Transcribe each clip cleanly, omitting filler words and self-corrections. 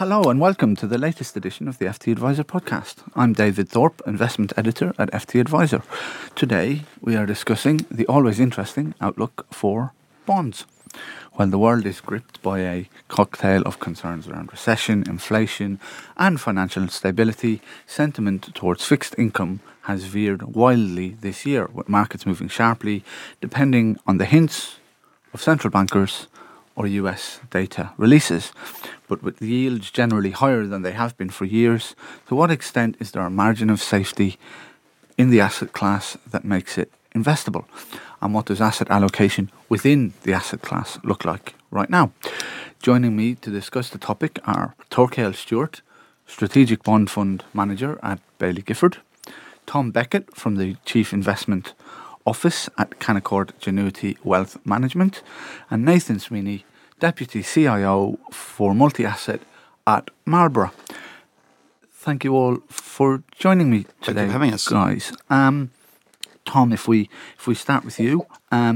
Hello and welcome to the latest edition of the FT Advisor podcast. I'm David Thorpe, Investment Editor at FT Advisor. Today we are discussing the always interesting outlook for bonds. While the world is gripped by a cocktail of concerns around recession, inflation and financial instability, sentiment towards fixed income has veered wildly this year, with markets moving sharply depending on the hints of central bankers or US data releases. But with yields generally higher than they have been for years, to what extent is there a margin of safety in the asset class that makes it investable? And what does asset allocation within the asset class look like right now? Joining me to discuss the topic are Torquail Stewart, Strategic Bond Fund Manager at Baillie Gifford, Tom Beckett from the Chief Investment Office at Canaccord Genuity Wealth Management, and Nathan Sweeney, Deputy CIO for Multi-Asset at Marlborough. Thank you all for joining me today. Thank you for having us, guys. Tom, if we start with you,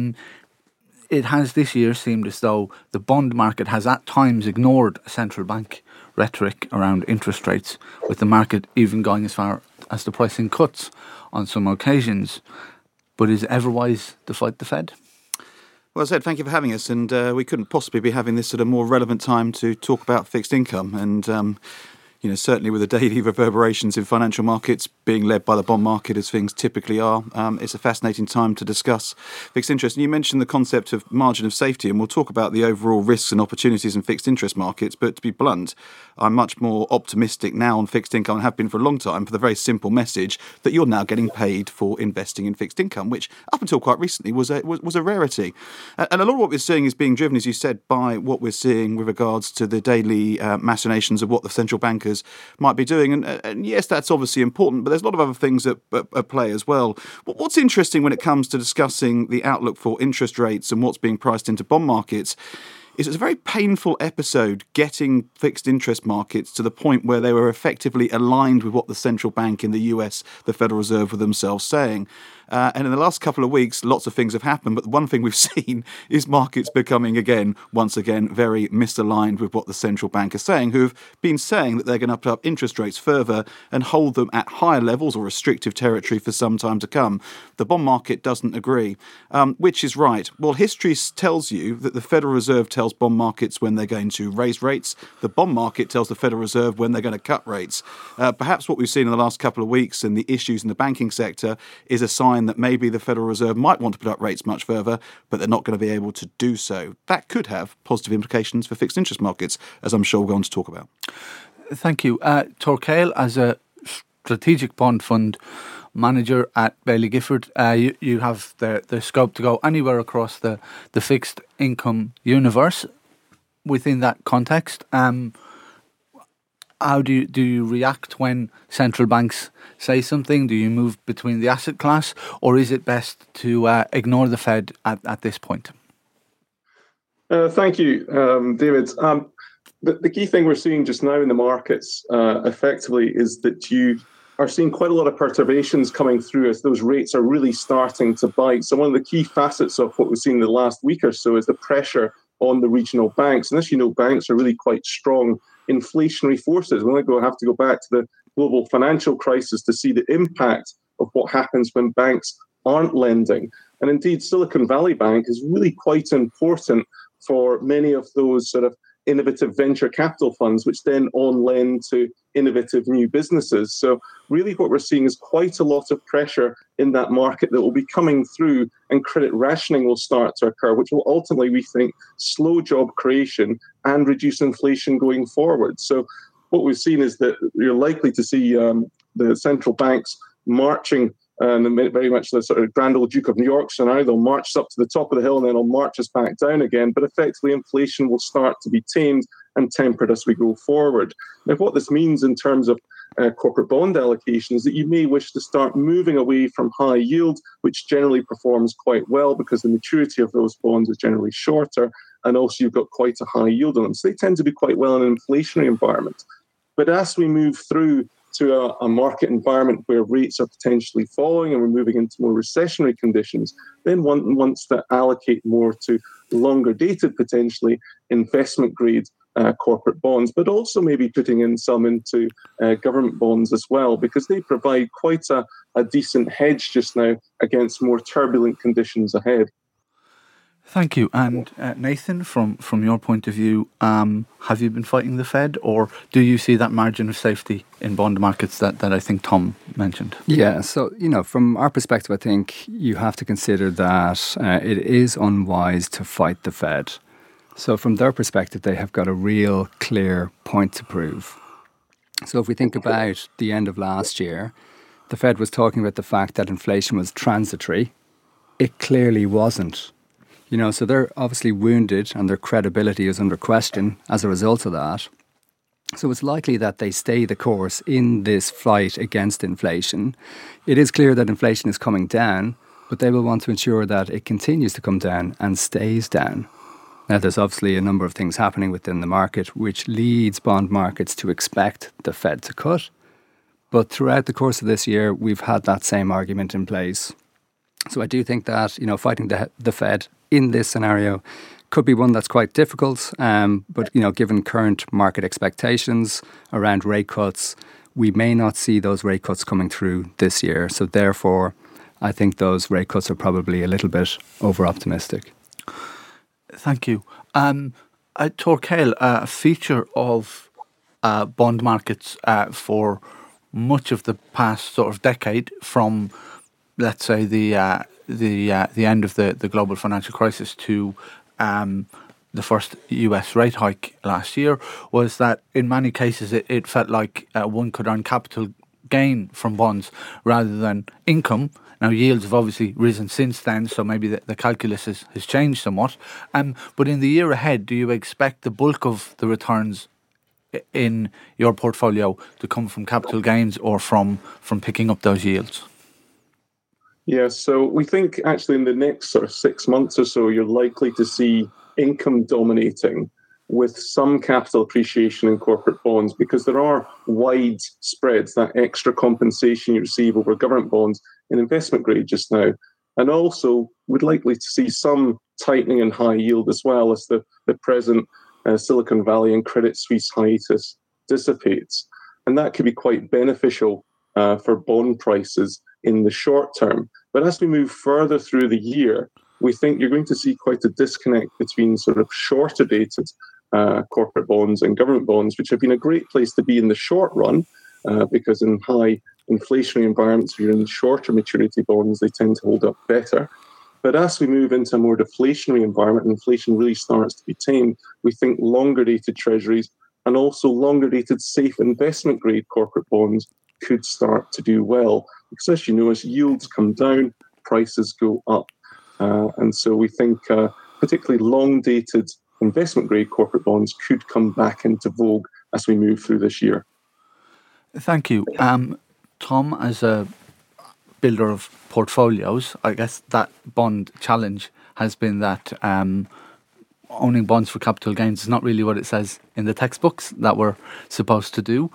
it has this year seemed as though the bond market has at times ignored central bank rhetoric around interest rates, with the market even going as far as the pricing cuts on some occasions. But is it ever wise to fight the Fed? Well, Zed, thank you for having us. And we couldn't possibly be having this at a more relevant time to talk about fixed income. And, certainly with the daily reverberations in financial markets being led by the bond market, as things typically are, it's a fascinating time to discuss fixed interest. And you mentioned the concept of margin of safety, and we'll talk about the overall risks and opportunities in fixed interest markets. But to be blunt, I'm much more optimistic now on fixed income and have been for a long time, for the very simple message that you're now getting paid for investing in fixed income, which up until quite recently was a rarity. And a lot of what we're seeing is being driven, as you said, by what we're seeing with regards to the daily machinations of what the central bankers might be doing. And yes, that's obviously important, but there's a lot of other things at play as well. What's interesting when it comes to discussing the outlook for interest rates and what's being priced into bond markets is it's a very painful episode getting fixed interest markets to the point where they were effectively aligned with what the central bank in the US, the Federal Reserve, were themselves saying. And in the last couple of weeks, lots of things have happened. But the one thing we've seen is markets becoming, once again, very misaligned with what the central bank is saying, who have been saying that they're going to put up interest rates further and hold them at higher levels or restrictive territory for some time to come. The bond market doesn't agree. Which is right? Well, history tells you that the Federal Reserve tells bond markets when they're going to raise rates. The bond market tells the Federal Reserve when they're going to cut rates. Perhaps what we've seen in the last couple of weeks and the issues in the banking sector is a sign that maybe the Federal Reserve might want to put up rates much further, but they're not going to be able to do so. That could have positive implications for fixed interest markets, as I'm sure we're going to talk about. Thank you. Torquail, as a strategic bond fund manager at Baillie Gifford, you have the scope to go anywhere across the fixed income universe. Within that context, how do you react when central banks say something? Do you move between the asset class, or is it best to ignore the Fed at this point? Thank you, David. The key thing we're seeing just now in the markets effectively is that you are seeing quite a lot of perturbations coming through as those rates are really starting to bite. So one of the key facets of what we've seen in the last week or so is the pressure on the regional banks. And as you know, banks are really quite strong inflationary forces. We have to go back to the global financial crisis to see the impact of what happens when banks aren't lending. And indeed, Silicon Valley Bank is really quite important for many of those sort of innovative venture capital funds, which then on lend to innovative new businesses. So really what we're seeing is quite a lot of pressure in that market that will be coming through, and credit rationing will start to occur, which will ultimately, we think, slow job creation and reduce inflation going forward. So what we've seen is that you're likely to see the central banks marching, and very much the sort of Grand Old Duke of New York scenario. They'll march us up to the top of the hill and then they'll march us back down again. But effectively, inflation will start to be tamed and tempered as we go forward. Now, what this means in terms of corporate bond allocation is that you may wish to start moving away from high yield, which generally performs quite well because the maturity of those bonds is generally shorter, and also you've got quite a high yield on them. So they tend to be quite well in an inflationary environment. But as we move through to a market environment where rates are potentially falling and we're moving into more recessionary conditions, then one wants to allocate more to longer dated, potentially investment grade corporate bonds, but also maybe putting in some into government bonds as well, because they provide quite a decent hedge just now against more turbulent conditions ahead. Thank you. And Nathan, from your point of view, have you been fighting the Fed, or do you see that margin of safety in bond markets that I think Tom mentioned? Yeah, so, from our perspective, I think you have to consider that it is unwise to fight the Fed. So from their perspective, they have got a real clear point to prove. So if we think about the end of last year, the Fed was talking about the fact that inflation was transitory. It clearly wasn't. So they're obviously wounded and their credibility is under question as a result of that. So it's likely that they stay the course in this fight against inflation. It is clear that inflation is coming down, but they will want to ensure that it continues to come down and stays down. Now, there's obviously a number of things happening within the market which leads bond markets to expect the Fed to cut. But throughout the course of this year, we've had that same argument in place. So I do think that, fighting the Fed in this scenario could be one that's quite difficult. But, given current market expectations around rate cuts, we may not see those rate cuts coming through this year. So therefore, I think those rate cuts are probably a little bit over-optimistic. Thank you. Torquil, a feature of bond markets for much of the past sort of decade, from let's say the end of the global financial crisis to the first US rate hike last year, was that in many cases it felt like one could earn capital gain from bonds rather than income. Now, yields have obviously risen since then, so maybe the calculus has changed somewhat. But in the year ahead, do you expect the bulk of the returns in your portfolio to come from capital gains or from picking up those yields? Yeah, so we think actually in the next sort of 6 months or so, you're likely to see income dominating with some capital appreciation in corporate bonds, because there are wide spreads, that extra compensation you receive over government bonds in investment grade just now. And also, we're likely to see some tightening in high yield as well as the present Silicon Valley and Credit Suisse hiatus dissipates. And that could be quite beneficial for bond prices in the short term. But as we move further through the year, we think you're going to see quite a disconnect between sort of shorter dated corporate bonds and government bonds, which have been a great place to be in the short run, because in high inflationary environments, if you're in shorter maturity bonds, they tend to hold up better. But as we move into a more deflationary environment and inflation really starts to be tamed, we think longer dated treasuries and also longer dated safe investment grade corporate bonds could start to do well. Because as you know, as yields come down, prices go up. And so we think particularly long dated investment grade corporate bonds could come back into vogue as we move through this year. Thank you. Tom, as a builder of portfolios, I guess that bond challenge has been that owning bonds for capital gains is not really what it says in the textbooks that we're supposed to do.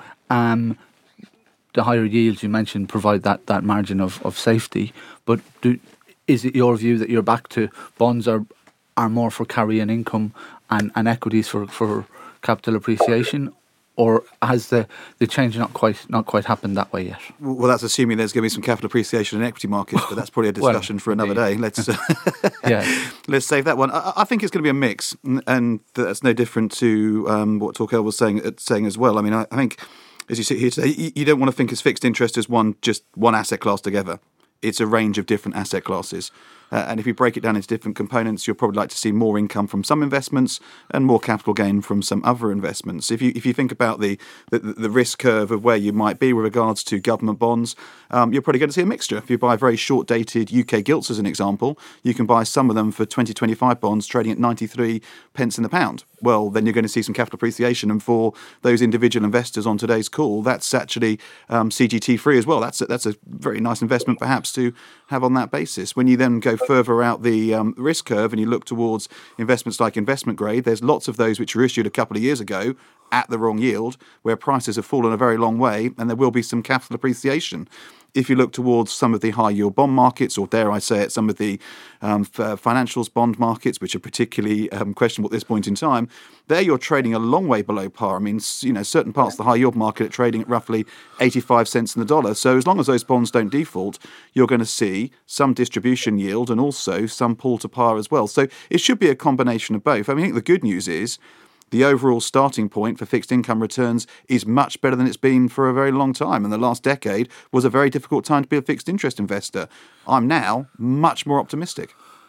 The higher yields you mentioned provide that margin of safety, but is it your view that you're back to bonds are more for carrying income and equities for capital appreciation? Or has the change not quite happened that way yet? Well, that's assuming there's going to be some capital appreciation in equity markets, but that's probably a discussion for another day. Let's let's save that one. I think it's going to be a mix, and that's no different to what Torquil was saying as well. I mean, I think as you sit here today, you don't want to think as fixed interest as just one asset class together. It's a range of different asset classes. And if you break it down into different components, you'll probably like to see more income from some investments and more capital gain from some other investments. If you think about the risk curve of where you might be with regards to government bonds, you're probably going to see a mixture. If you buy very short-dated UK gilts as an example, you can buy some of them for 2025 bonds trading at 93 pence in the pound. Well, then you're going to see some capital appreciation. And for those individual investors on today's call, that's actually CGT-free as well. That's a very nice investment perhaps to have on that basis. When you then go further out the risk curve and you look towards investments like investment grade, there's lots of those which were issued a couple of years ago at the wrong yield, where prices have fallen a very long way, and there will be some capital appreciation. if you look towards some of the high yield bond markets, or dare I say it, some of the financials bond markets, which are particularly questionable at this point in time, there you're trading a long way below par. I mean, certain parts of the high yield market are trading at roughly 85 cents in the dollar. So as long as those bonds don't default, you're going to see some distribution yield and also some pull to par as well. So it should be a combination of both. I mean, I think the good news is the overall starting point for fixed income returns is much better than it's been for a very long time. And the last decade was a very difficult time to be a fixed interest investor. I'm now much more optimistic.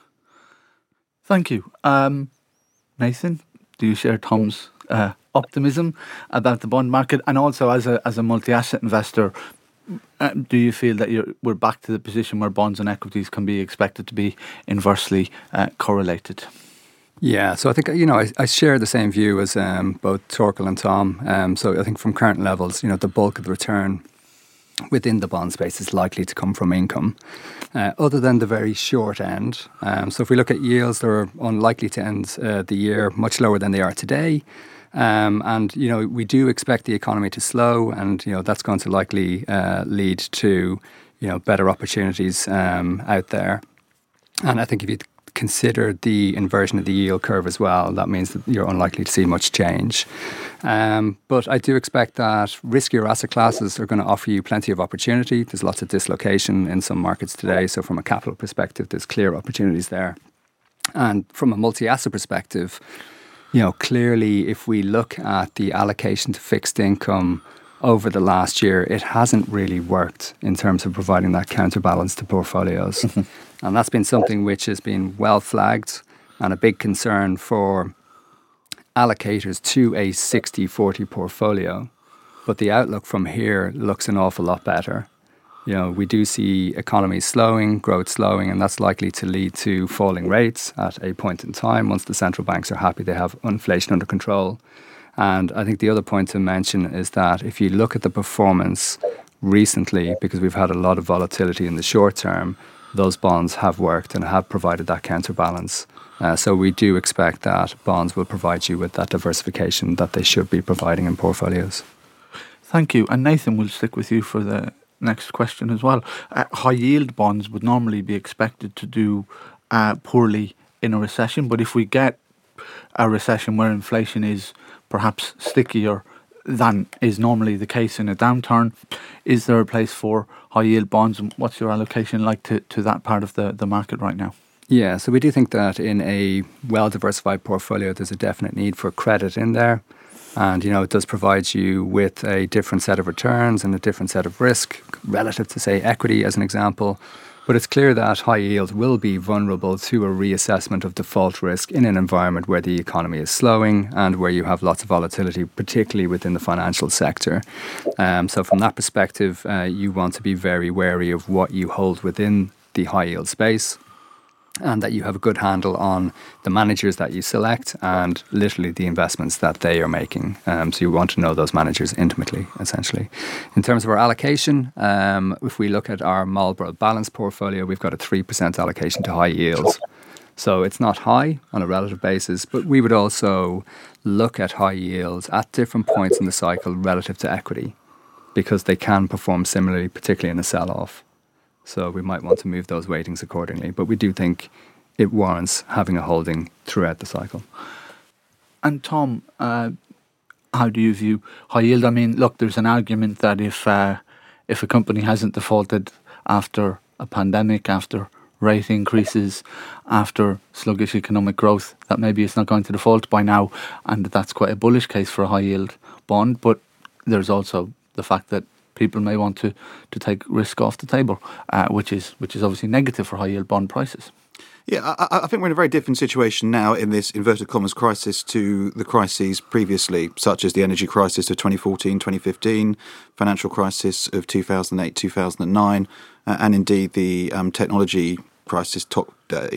Thank you. Nathan, do you share Tom's optimism about the bond market? And also as a multi-asset investor, do you feel that we're back to the position where bonds and equities can be expected to be inversely correlated? Yeah, so I think, I share the same view as both Torkel and Tom. So I think from current levels, the bulk of the return within the bond space is likely to come from income, other than the very short end. So if we look at yields, they're unlikely to end the year much lower than they are today. And we do expect the economy to slow, and, that's going to likely lead to, better opportunities out there. And I think if you consider the inversion of the yield curve as well, that means that you're unlikely to see much change. But I do expect that riskier asset classes are going to offer you plenty of opportunity. There's lots of dislocation in some markets today. So from a capital perspective, there's clear opportunities there. And from a multi-asset perspective, clearly if we look at the allocation to fixed income over the last year, it hasn't really worked in terms of providing that counterbalance to portfolios. And that's been something which has been well flagged and a big concern for allocators to a 60-40 portfolio. But the outlook from here looks an awful lot better. We do see economies slowing, growth slowing, and that's likely to lead to falling rates at a point in time once the central banks are happy they have inflation under control. And I think the other point to mention is that if you look at the performance recently, because we've had a lot of volatility in the short term, those bonds have worked and have provided that counterbalance. So we do expect that bonds will provide you with that diversification that they should be providing in portfolios. Thank you. And Nathan, we'll stick with you for the next question as well. High yield bonds would normally be expected to do poorly in a recession, but if we get a recession where inflation is perhaps stickier than is normally the case in a downturn, is there a place for high yield bonds, and what's your allocation like to that part of the market right now? Yeah, so we do think that in a well-diversified portfolio, there's a definite need for credit in there. And, it does provide you with a different set of returns and a different set of risk relative to, say, equity as an example. But it's clear that high yield will be vulnerable to a reassessment of default risk in an environment where the economy is slowing and where you have lots of volatility, particularly within the financial sector. So from that perspective, you want to be very wary of what you hold within the high yield space, and that you have a good handle on the managers that you select and literally the investments that they are making. So you want to know those managers intimately, essentially. In terms of our allocation, if we look at our Marlborough Balance portfolio, we've got a 3% allocation to high yields. So it's not high on a relative basis, but we would also look at high yields at different points in the cycle relative to equity, because they can perform similarly, particularly in a sell-off. So we might want to move those weightings accordingly. But we do think it warrants having a holding throughout the cycle. And Tom, how do you view high yield? I mean, look, there's an argument that if a company hasn't defaulted after a pandemic, after rate increases, after sluggish economic growth, that maybe it's not going to default by now, and that's quite a bullish case for a high yield bond. But there's also the fact that people may want to take risk off the table, which is obviously negative for high yield bond prices. Yeah, I think we're in a very different situation now in this inverted commas crisis to the crises previously, such as the energy crisis of 2014, 2015, financial crisis of 2008, 2009, and indeed the technology crisis,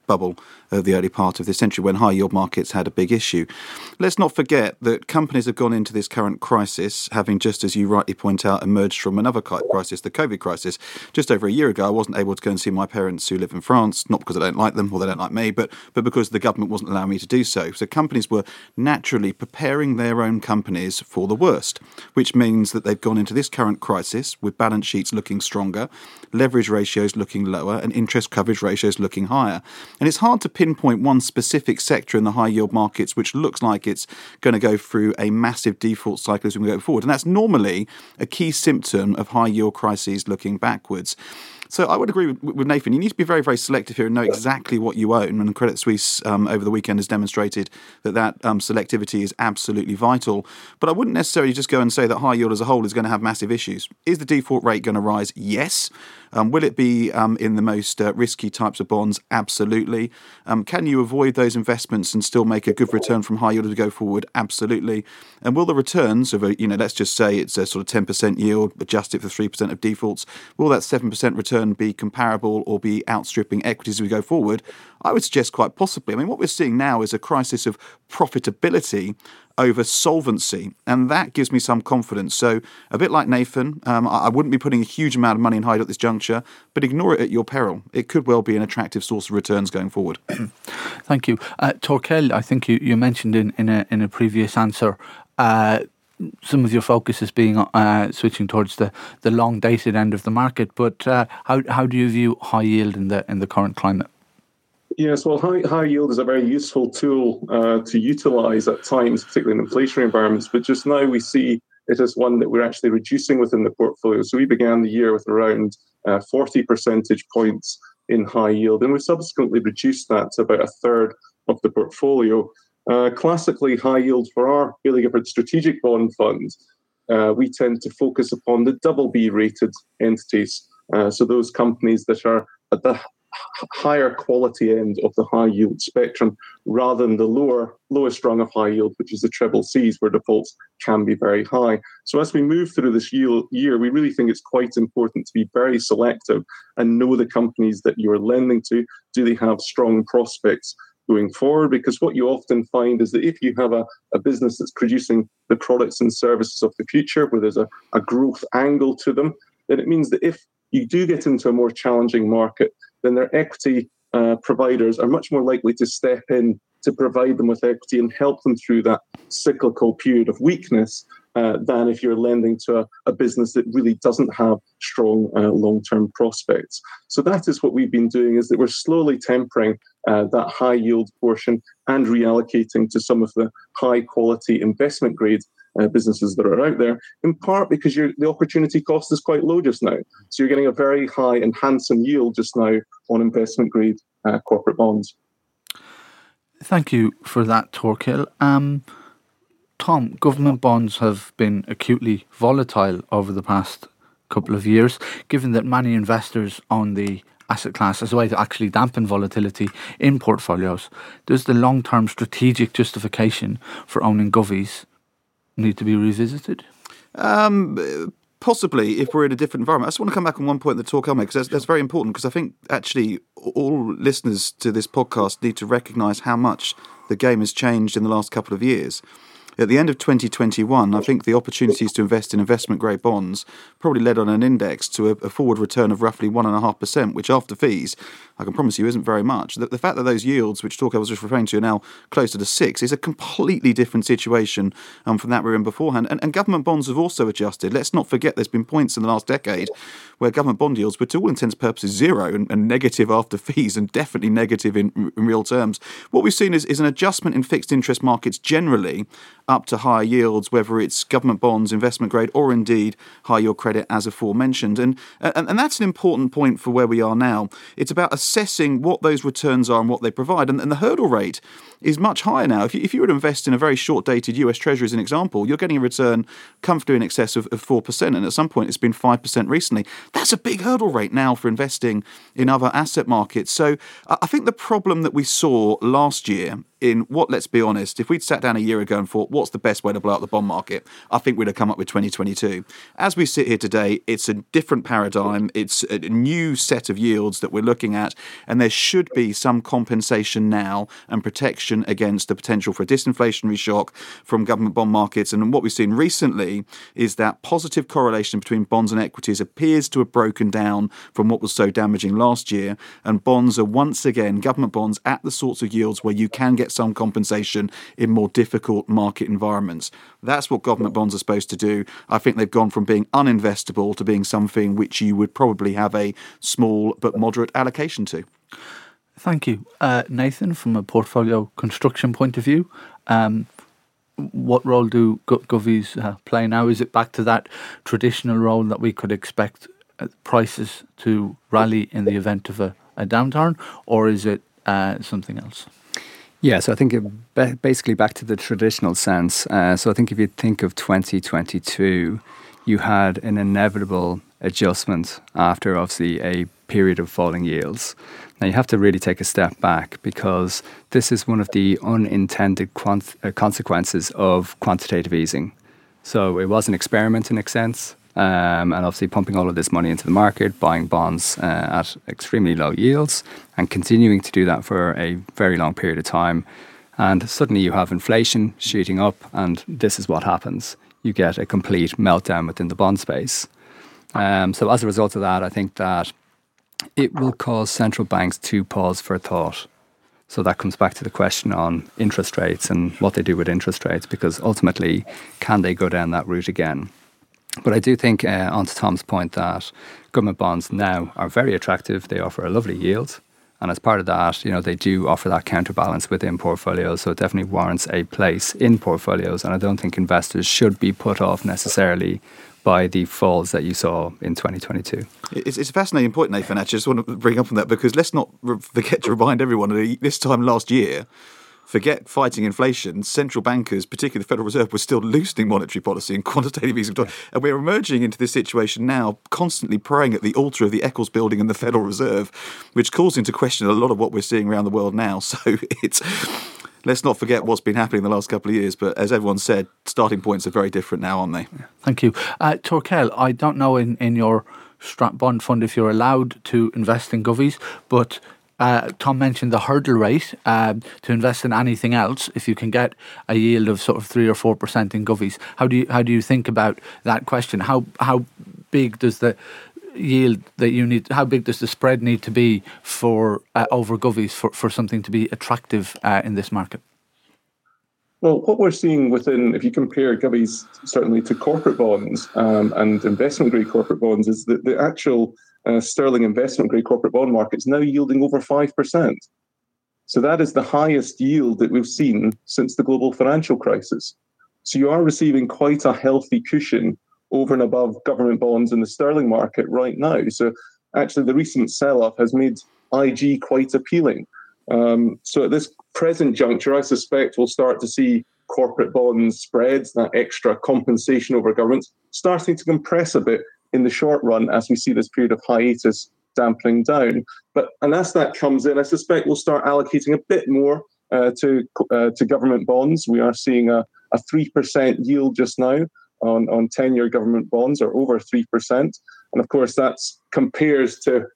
bubble of the early part of this century when high yield markets had a big issue. Let's not forget that companies have gone into this current crisis having, just as you rightly point out, emerged from another crisis, the COVID crisis. Just over a year ago, I wasn't able to go and see my parents who live in France, not because I don't like them or they don't like me, but because the government wasn't allowing me to do so. So companies were naturally preparing their own companies for the worst, which means that they've gone into this current crisis with balance sheets looking stronger, leverage ratios looking lower, and interest coverage ratios looking higher. And it's hard to pinpoint one specific sector in the high yield markets which looks like it's going to go through a massive default cycle as we go forward. And that's normally a key symptom of high yield crises looking backwards. So I would agree with Nathan. You need to be very, very selective here and know exactly what you own. And Credit Suisse over the weekend has demonstrated that selectivity is absolutely vital. But I wouldn't necessarily just go and say that high yield as a whole is going to have massive issues. Is the default rate going to rise? Yes. Will it be in the most risky types of bonds? Absolutely. Can you avoid those investments and still make a good return from high yield as we go forward? Absolutely. And will the returns of let's just say it's a sort of 10% yield adjusted for 3% of defaults, will that 7% return be comparable or be outstripping equities as we go forward? I would suggest quite possibly. I mean, what we're seeing now is a crisis of profitability over solvency, and that gives me some confidence. So a bit like Nathan, I wouldn't be putting a huge amount of money in high yield at this juncture, but ignore it at your peril. It could well be an attractive source of returns going forward. Thank you. Torkel, I think you mentioned in a previous answer some of your focus is being switching towards the long dated end of the market, but how do you view high yield in the current climate? Yes, well, high yield is a very useful tool to utilise at times, particularly in inflationary environments. But just now we see it as one that we're actually reducing within the portfolio. So we began the year with around 40 percentage points in high yield, and we've subsequently reduced that to about a third of the portfolio. Classically, high yield for our Baillie Gifford strategic bond fund, we tend to focus upon the BB rated entities. So those companies that are at the higher quality end of the high yield spectrum rather than the lowest rung of high yield, which is the CCCs, where defaults can be very high. So as we move through this year, we really think it's quite important to be very selective and know the companies that you're lending to. Do they have strong prospects going forward? Because what you often find is that if you have a business that's producing the products and services of the future, where there's a growth angle to them, then it means that if you do get into a more challenging market, then their equity providers are much more likely to step in to provide them with equity and help them through that cyclical period of weakness than if you're lending to a business that really doesn't have strong long-term prospects. So that is what we've been doing, is that we're slowly tempering that high yield portion and reallocating to some of the high quality investment grade businesses that are out there, in part because the opportunity cost is quite low just now. So you're getting a very high and handsome yield just now on investment grade corporate bonds. Thank you for that, Torkel. Tom, government bonds have been acutely volatile over the past couple of years, given that many investors own the asset class as a way to actually dampen volatility in portfolios. Does the long-term strategic justification for owning govies need to be revisited? Possibly, if we're in a different environment. I just want to come back on one point that Torkel made, because that's very important, because I think actually all listeners to this podcast need to recognise how much the game has changed in the last couple of years. At the end of 2021, I think the opportunities to invest in investment-grade bonds probably led on an index to a forward return of roughly 1.5%, which after fees, I can promise you, isn't very much. The fact that those yields, which Torkel was just referring to, are now closer to 6 is a completely different situation from that we were in beforehand. And government bonds have also adjusted. Let's not forget there's been points in the last decade where government bond yields were, to all intents and purposes, zero and negative after fees, and definitely negative in real terms. What we've seen is an adjustment in fixed interest markets generally up to higher yields, whether it's government bonds, investment grade, or indeed high yield credit, as aforementioned. And that's an important point for where we are now. It's about assessing what those returns are and what they provide. And the hurdle rate is much higher now. If you were to invest in a very short-dated US Treasury, as an example, you're getting a return comfortably in excess of 4%. And at some point, it's been 5% recently. That's a big hurdle rate now for investing in other asset markets. So I think the problem that we saw last year in what, let's be honest, if we'd sat down a year ago and thought, what's the best way to blow up the bond market? I think we'd have come up with 2022. As we sit here today, it's a different paradigm. It's a new set of yields that we're looking at, and there should be some compensation now and protection against the potential for a disinflationary shock from government bond markets. And what we've seen recently is that positive correlation between bonds and equities appears to have broken down from what was so damaging last year, and bonds are once again, government bonds, at the sorts of yields where you can get some compensation in more difficult market environments. That's what government bonds are supposed to do. I think they've gone from being uninvestable to being something which you would probably have a small but moderate allocation to. Thank you. Nathan, from a portfolio construction point of view, what role do govies play now? Is it back to that traditional role that we could expect prices to rally in the event of a downturn, or is it something else? Yeah, so I think basically back to the traditional sense. So I think if you think of 2022, you had an inevitable adjustment after obviously a period of falling yields. Now you have to really take a step back, because this is one of the unintended consequences of quantitative easing. So it was an experiment in a sense, and obviously pumping all of this money into the market, buying bonds at extremely low yields, and continuing to do that for a very long period of time. And suddenly you have inflation shooting up, and this is what happens. You get a complete meltdown within the bond space. So as a result of that, I think that it will cause central banks to pause for thought. So that comes back to the question on interest rates and what they do with interest rates, because ultimately, can they go down that route again? But I do think, on to Tom's point, that government bonds now are very attractive. They offer a lovely yield. And as part of that, they do offer that counterbalance within portfolios. So it definitely warrants a place in portfolios. And I don't think investors should be put off necessarily by the falls that you saw in 2022. It's a fascinating point, Nathan. Actually, I just want to bring up on that, because let's not forget to remind everyone that this time last year, forget fighting inflation, central bankers, particularly the Federal Reserve, were still loosening monetary policy and quantitative easing. And we're emerging into this situation now, constantly praying at the altar of the Eccles Building and the Federal Reserve, which calls into question a lot of what we're seeing around the world now. So let's not forget what's been happening in the last couple of years. But as everyone said, starting points are very different now, aren't they? Thank you. Torkel, I don't know in your Strat Bond fund if you're allowed to invest in govies, but Tom mentioned the hurdle rate to invest in anything else. If you can get a yield of sort of 3 or 4% in govies, how do you think about that question? How big does the yield that you need? How big does the spread need to be for over govies for something to be attractive in this market? Well, what we're seeing within, if you compare govies certainly to corporate bonds and investment-grade corporate bonds, is that the actual sterling investment-grade corporate bond market is now yielding over 5%. So that is the highest yield that we've seen since the global financial crisis. So you are receiving quite a healthy cushion over and above government bonds in the sterling market right now. So actually the recent sell-off has made IG quite appealing. So at this present juncture, I suspect we'll start to see corporate bond spreads, that extra compensation over governments, starting to compress a bit in the short run as we see this period of hiatus dampening down. And as that comes in, I suspect we'll start allocating a bit more to government bonds. We are seeing a 3% yield just now on 10-year government bonds, or over 3%. And of course, that compares to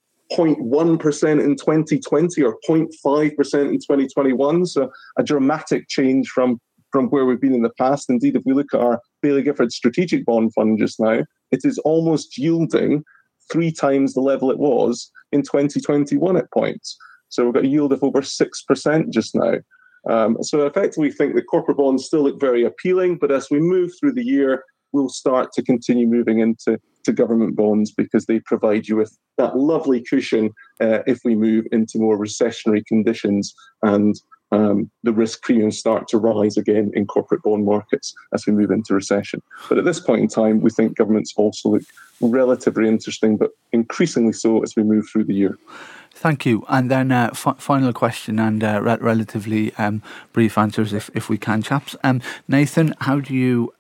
0.1% in 2020 or 0.5% in 2021. So a dramatic change from where we've been in the past. Indeed, if we look at our Baillie Gifford Strategic Bond Fund just now, it is almost yielding 3 times the level it was in 2021 at points. So we've got a yield of over 6% just now. So effectively, we think that corporate bonds still look very appealing, but as we move through the year, we'll start to continue moving into government bonds, because they provide you with that lovely cushion if we move into more recessionary conditions and the risk premiums start to rise again in corporate bond markets as we move into recession. But at this point in time, we think governments also look relatively interesting, but increasingly so as we move through the year. Thank you. And then final question, and relatively brief answers if we can, chaps. Nathan, how do you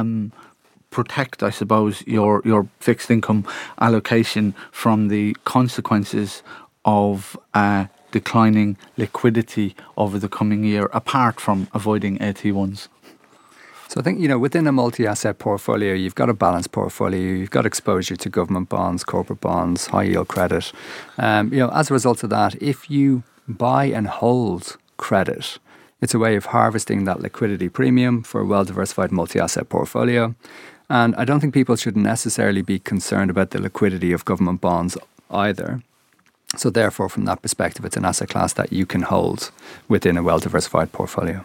protect, I suppose, your fixed income allocation from the consequences of declining liquidity over the coming year, apart from avoiding AT1s? So I think, within a multi-asset portfolio, you've got a balanced portfolio, you've got exposure to government bonds, corporate bonds, high yield credit. As a result of that, if you buy and hold credit, it's a way of harvesting that liquidity premium for a well-diversified multi-asset portfolio. And I don't think people should necessarily be concerned about the liquidity of government bonds either. So therefore, from that perspective, it's an asset class that you can hold within a well-diversified portfolio.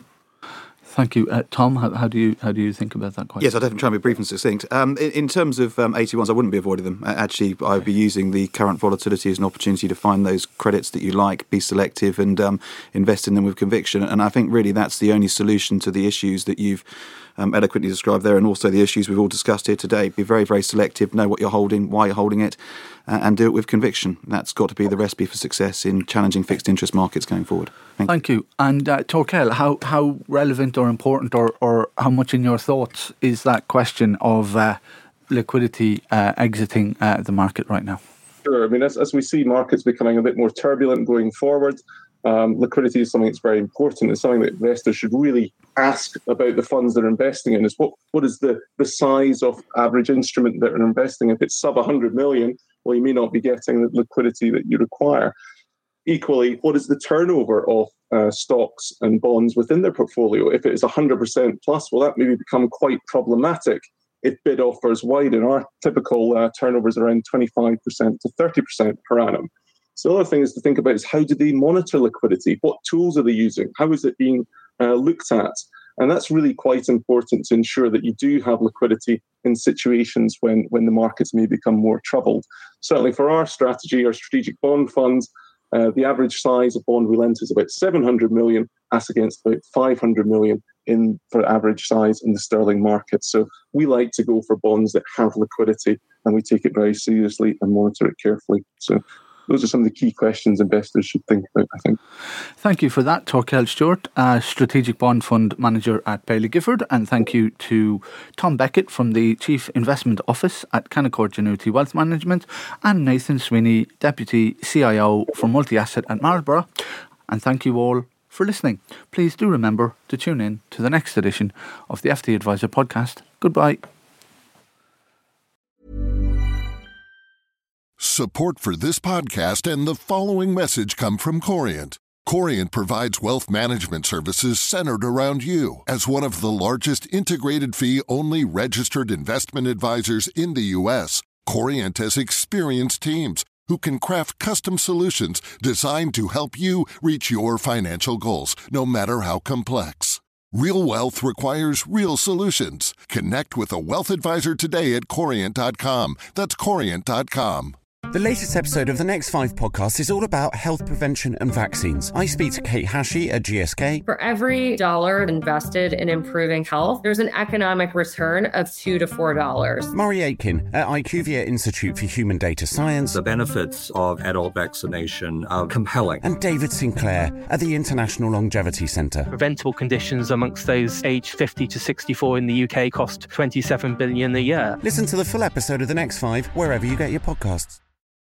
Thank you. Tom, how do you think about that question? Yes, I'll definitely try and be brief and succinct. In terms of AT1s, I wouldn't be avoiding them. Actually, I would be using the current volatility as an opportunity to find those credits that you like, be selective and invest in them with conviction. And I think really that's the only solution to the issues that you've eloquently described there, and also the issues we've all discussed here today. Be very, very selective, know what you're holding, why you're holding it, and do it with conviction. That's got to be the recipe for success in challenging fixed interest markets going forward. Thank you. And Torkel, how relevant or important or how much in your thoughts is that question of liquidity exiting the market right now? Sure. I mean, as we see markets becoming a bit more turbulent going forward, liquidity is something that's very important. It's something that investors should really ask about the funds they're investing in. Is what is the size of average instrument that they're investing in? If it's sub 100 million, well, you may not be getting the liquidity that you require. Equally, what is the turnover of stocks and bonds within their portfolio? If it is 100% plus, well, that may become quite problematic if bid offers widen. Our typical turnover is around 25% to 30% per annum. So the other thing is to think about is how do they monitor liquidity? What tools are they using? How is it being looked at? And that's really quite important to ensure that you do have liquidity in situations when the markets may become more troubled. Certainly for our strategy, our strategic bond funds, the average size of bond we lent is about 700 million, as against about 500 million for average size in the sterling market. So we like to go for bonds that have liquidity, and we take it very seriously and monitor it carefully. So those are some of the key questions investors should think about, I think. Thank you for that, Torkel Stewart, Strategic Bond Fund Manager at Baillie Gifford. And thank you to Tom Beckett from the Chief Investment Office at Canaccord Genuity Wealth Management, and Nathan Sweeney, Deputy CIO for Multi-Asset at Marlborough. And thank you all for listening. Please do remember to tune in to the next edition of the FT Advisor podcast. Goodbye. Support for this podcast and the following message come from Corient. Corient provides wealth management services centered around you. As one of the largest integrated fee-only registered investment advisors in the U.S., Corient has experienced teams who can craft custom solutions designed to help you reach your financial goals, no matter how complex. Real wealth requires real solutions. Connect with a wealth advisor today at Corient.com. That's Corient.com. The latest episode of the Next 5 podcast is all about health prevention and vaccines. I speak to Kate Hashey at GSK. For every dollar invested in improving health, there's an economic return of $2 to $4. Murray Aitken at IQVIA Institute for Human Data Science. The benefits of adult vaccination are compelling. And David Sinclair at the International Longevity Centre. Preventable conditions amongst those aged 50 to 64 in the UK cost $27 billion a year. Listen to the full episode of the Next 5 wherever you get your podcasts.